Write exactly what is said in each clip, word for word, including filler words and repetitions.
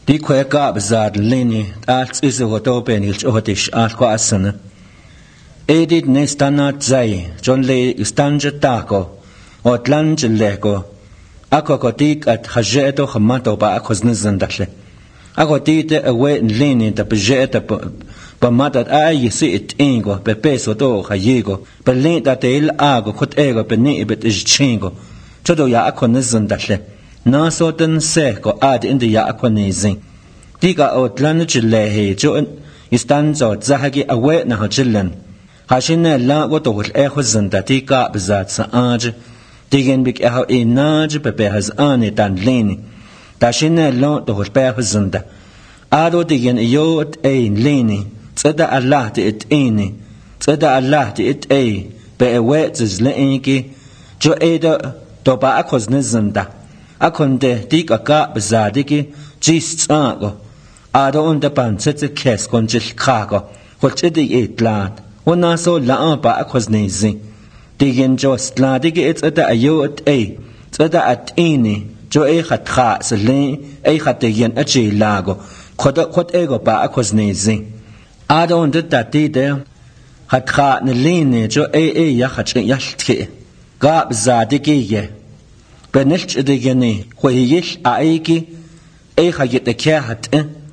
Di kweka bezad lini als is het open ilch otish al kwa asana. Edit ne standard zai John le istanje tako ot lange lego. Ako kotik at hajeto khamato ba akos nizandashe. Ako tite awe lini ta pejeta pa matat ay si it ingo pe peso to khayego pe lenta tel ago khot ego pe ni bet ichingo. Todo ya ako nizandashe. Na soten se ko ad indi ya ako nizin. Diga ot lange lehe jo istanzo zahagi awe na hajilan. Hashine la go to hul echo zindatika bezat sa aj digen bik echo inaj pepe has ane tan leni tashine la to hul peho zinda ado digen yot ein leni tsada Allah ti it ene tsada Allah ti it e be ewe ziz leenki jo eda to ba akos nizinda akonde diga ka bezadiki jis tsago ado unde pan tsetse kes konjil kago hulchidi itlat Ona so la ba akos nezi. Digen just la dige it's at ayot a. Tsada at ini. Jo e hat kha sele e hat digen achi lago. Khoda khot ego ba akos nezi. Ado und dat di de hat kha ne line jo e e ya hat yaltke. Gab za dige ye. Benelt digeni khoyish aiki e khayet ke hat.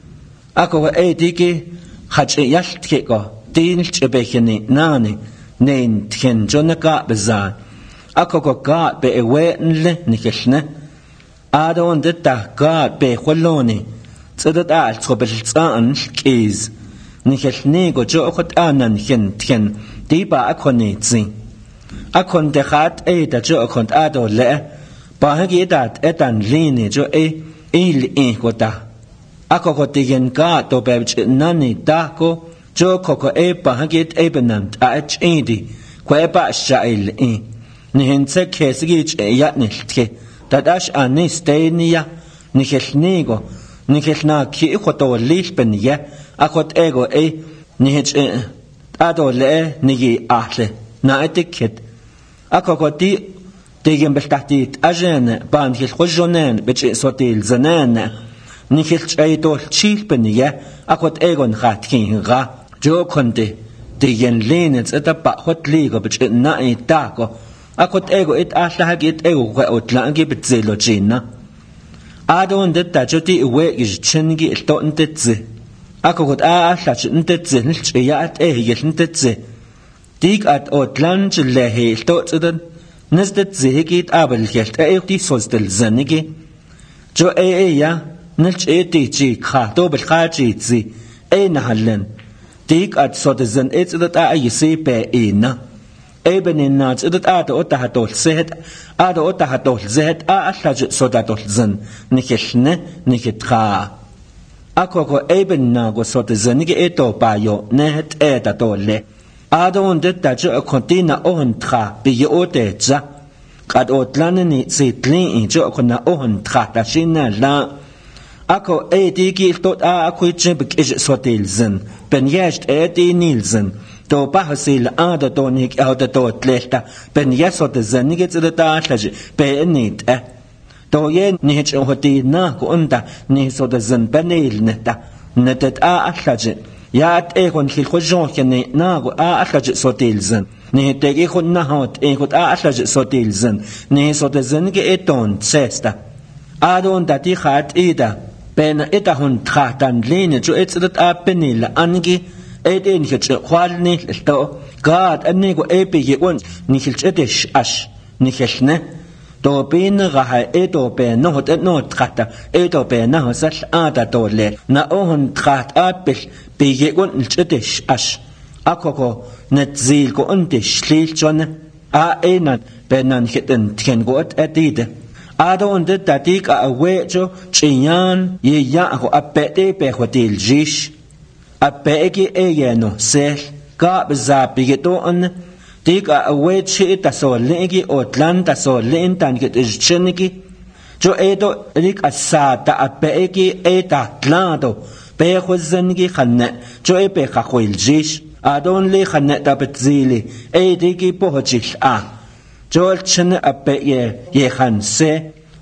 Ako e dige hat yaltke go. Dinil chebecheni nani nein tchen jonaka bezan akoko ga be ewenle nikeshne ado und da ga be kholoni tsadat al tsobeltsan kiz nikeshne go jo khot anan chen tchen diba akoni tsi akon de khat e da jo akon ado le ba hagi dat etan line jo e il e go da akoko tigen ga to be nani da ko Jo koko e bahagit e benant a ech edi kwe ba shail e ni hinse kesigi e yatniltke dadash ani stenia ni khnigo ni khna ki khoto lish ben ye akot ego e ni hech ado le ni gi ahle na etiket akoko di tegen bestaktit ajen ban khil khojonen bech sotil zanan ni khil ay dol chil ben ye akot ego khatkin ga Jo konde tegen lenets eta ba hot ligo bich na ita ko akot ego it ahla hagit ego ko otlangi bitzelo jina adon det ta joti we is chingi to ntetze akot a ahla ntetze nilch ya at e yel ntetze dig at otlange lehe to tsudan nesdet ze geht abel gelt e di sostel zanige jo e e ya nilch e ti chi kha to bel kha chi zi e nahallen Dig at so de zen it's that I see pe ina. Eben in nats that at otta hatol set at otta hatol zet a atlaj so dat ol zen nikeshne nikitra. Akoko eben na go so de zen ge eto pa yo net eta tolle. Adon det dat jo kontina on tra bi yo de za. Kad otlan ni sitlin jo kona on tra ta shina la Ako e digi tot a akuitje bekij sotilzen. Ben jest e di nilzen. To bahasil a da tonik a da tot lehta. Ben yesot zenige zu da atlaj. Be nit e. To yen nich ohti na ko unda ni so da zen benil neta. Netet a atlaj. Ya at e kon khil khojon kene na go a atlaj sotilzen. Ni tegi khon na hot e khot a atlaj sotilzen. Ni so da zenige eton sesta. Adon dati khat ida. Ben eta hun tratan lene jo etset a penil angi eden hit khwalni sto gad anigo epe ye on ni hilchetish ash ni khshne to bin raha edo be no hot no trata edo be na hosal ada dole na ohun trat apel be ye on hilchetish ash akoko net zil go und schlil schon a enat benan hiten tken got etide Ado und da dig a wejo chinyan ye ya ho apete pe hotel jish apege eyeno sel ka bza bigeto on dig a wechi ta so legi otlanta so lentan get chiniki jo edo rik asata apege eta tlado pe khozengi khanne jo e pe khakhil jish adon li khanne ta betzili e digi pohojil a Joel chen ape ye ye khan se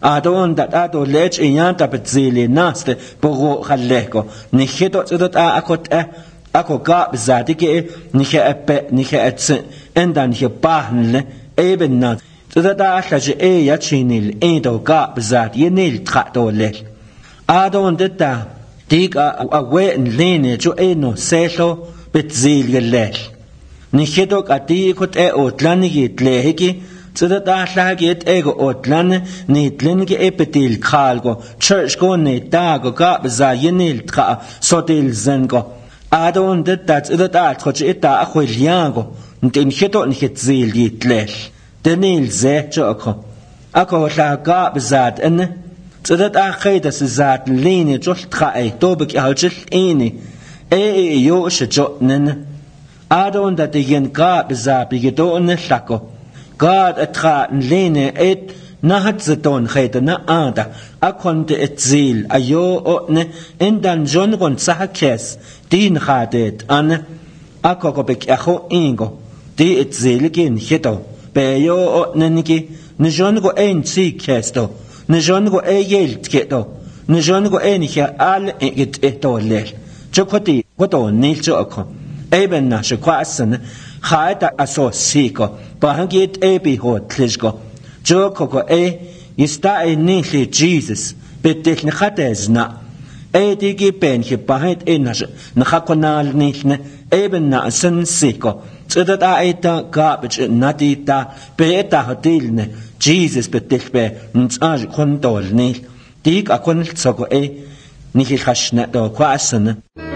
adon dat ado lech inyanta betzili naste bogo khalleko niheto tsudot a akot e ako ga bzadike nihe epe nihe ets endan he pahnle eben na tsudot a khaje e yachinil edo ga bzad yenil trato le adon deta dig a we lene jo eno selo betzili le niheto kati kot e otlanigi tlehiki Zudot ahlaget ego otlan nitlenge epetil khalgo church go ne dago ga za yenil tra sotil zengo adon det dat zudot atkoch eta akhweliago ntin heto nhetzil yitlel denil ze choko ako hlaga bezat en zudot akhayda zat line jol tra e dobek halchil eni e yo shjo nen adon dat yen ga bezat bigedo ne hlako God atra lene et nahat zeton khayta na ada akonte et zil ayo otne endan jon gon sahakes din khadet an akokobek akho ingo di et zil gin heto be yo otne niki ne jon go en si kesto ne jon go e yelt keto ne jon go en kha al et etole chokoti goto nil choko eben na shkwasne Khayta aso siko bahangit ebi hot klishgo joko e ista e nili Jesus betel ni khatezna e digi ben ki bahit enash na khakonal nilne eben na sen siko tsudat a eta garbage nadita beeta hotilne Jesus betel be ntsaj kondol nil dig akon tsoko e nili khashna do kwasna